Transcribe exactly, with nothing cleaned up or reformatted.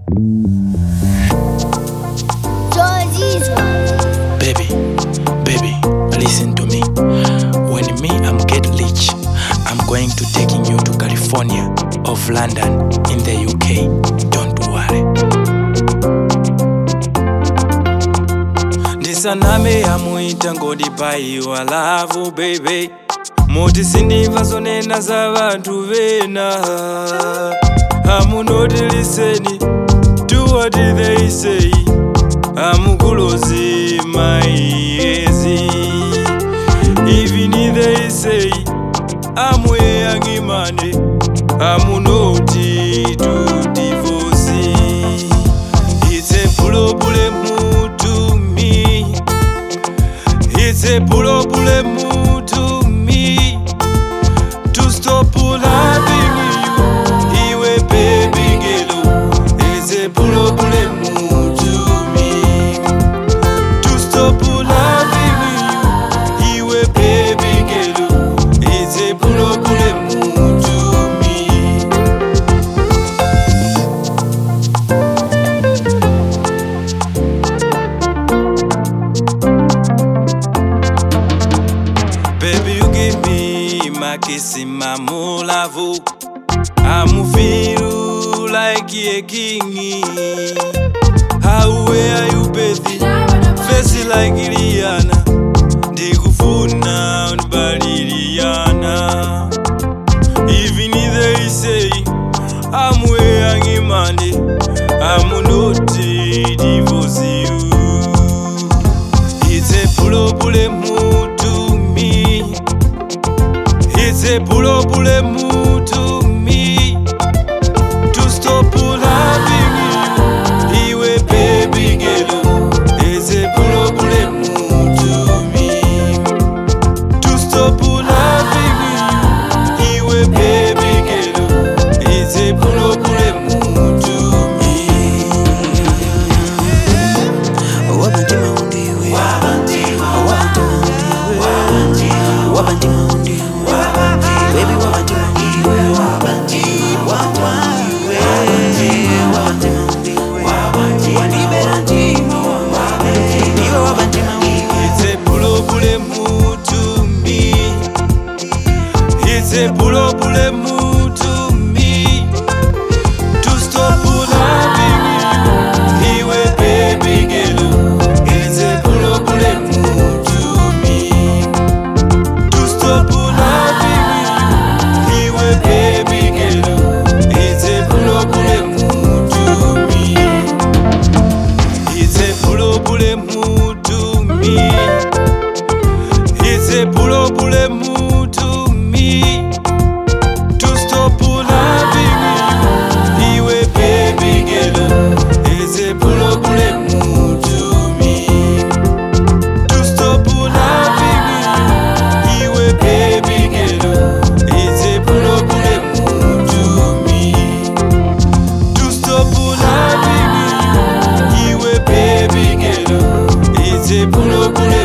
Baby, baby, listen to me. When me I'm get rich, I'm going to taking you to California of London in the U K. Don't worry. Ndisaname amuita ngodi pai wa love baby. Moti sindiva zonena za vantu vena. I'm not listening to what they say. I'm closing my ears. Even if they say I'm young money, I'm not to divorce. It's a problem to me. It's a problem to me to stop loving you. Iwe baby girl, it's a problem to me to stop loving you. Iwe baby girl, it's a problem to me. Baby, you give me my kiss in my molavu. I'm feel like a king. How are you, baby? Face like Rihanna. Digufuna on Rihanna. Even if they say I'm young money, I'm not to divorce you. It's a problem to me. It's a problem to me to stop loving you. Iwe baby girl, it's a problem to me to stop loving you. Iwe baby girl, it's a problem to me. Wabantima undiwe, wabantima undiwe, wabantima undiwe, baby wabantima undiwe, wabantima undiwe, wabantima undiwe, wanibera ntima wabantima, iwe wabantima undiwe. It's a problem to me. It's a problem to me to stop loving you. Iwe baby girl, it's a problem to me to stop loving you. Iwe baby girl, it's a problem to me. It's a problem to me. It's a problem to me to stop loving you. Iwe baby girl, it's a problem to me to stop loving you. Iwe baby girl, it's a problem to me to stop loving you. Iwe baby girl, it's a problem.